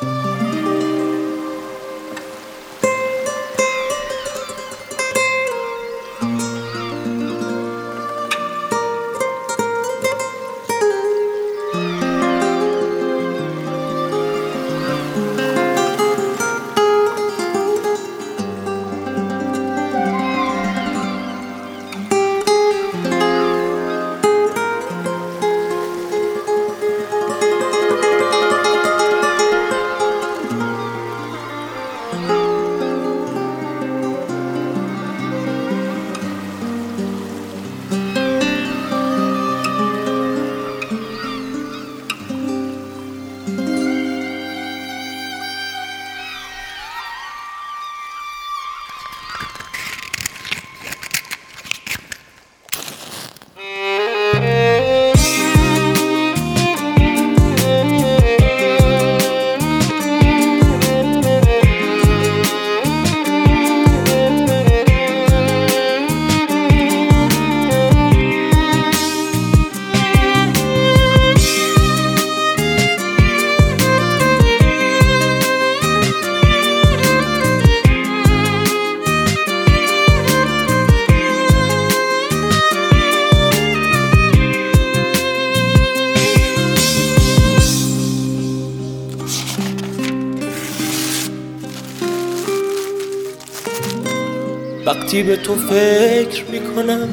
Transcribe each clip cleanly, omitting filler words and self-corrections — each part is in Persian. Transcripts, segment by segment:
وقتی به تو فکر میکنم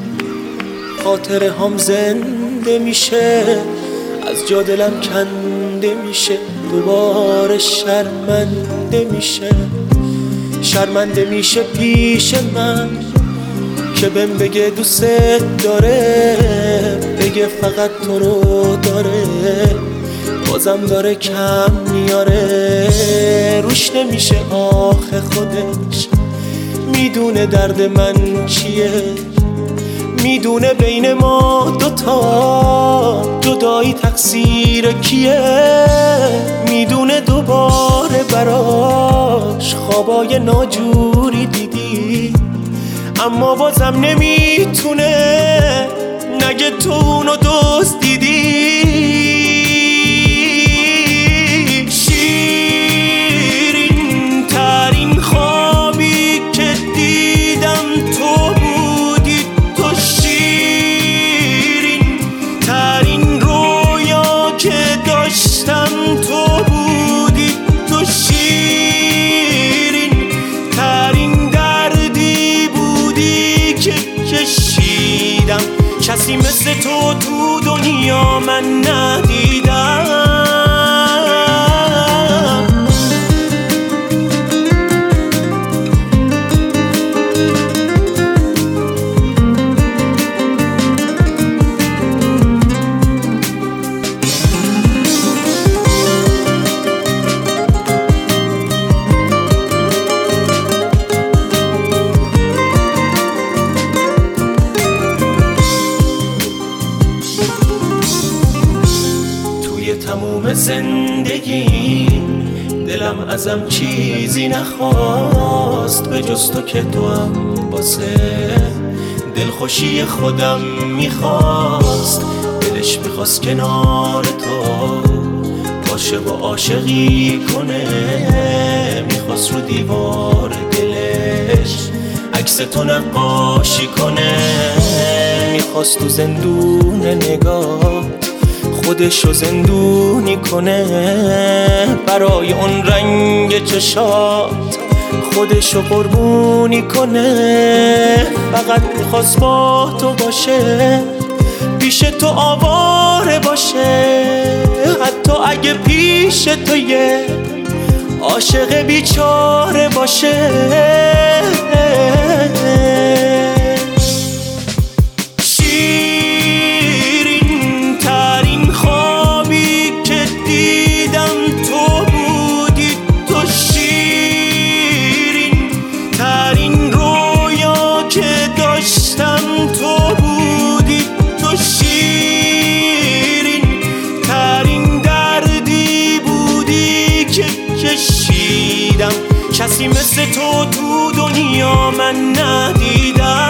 خاطره هم زنده میشه، از جا دلم کنده میشه، دوباره شرمنده میشه. شرمنده میشه پیش من که بهم بگه دوست داره، بگه فقط تو رو داره، بازم داره کم میاره. روش نمیشه آخه خودش میدونه درد من چیه، میدونه بین ما دوتا جدایی تقصیر کیه، میدونه دوباره براش خوابای ناجوری دیدی، اما بازم نمیتونه نگه تو اونو دزدیدی. شیرین ترین خوابی که دیدم تو بودی، تو شیرین ترین رویا که داشتم تو بودی، تو شیرین ترین دردی بودی که کشیدم. کسی مثل تو تو دنیا من ندیدم. تموم زندگی دلم ازم چیزی نخواست به جز تو که تو هم واسه دلخوشی خودم میخواست. دلش میخواست کنار تو باشه و عاشقی کنه، میخواست رو دیوار دلش عکس تو نقاشی کنه، میخواست تو زندون نگاه خودشو زندونی کنه، برای اون رنگ چشات خودشو قربونی کنه. فقط میخواست با تو باشه، پیش تو آواره باشه، حتی اگه پیش تو یه عاشق بیچاره باشه. کسی مثل تو تو دنیا من ندیدم.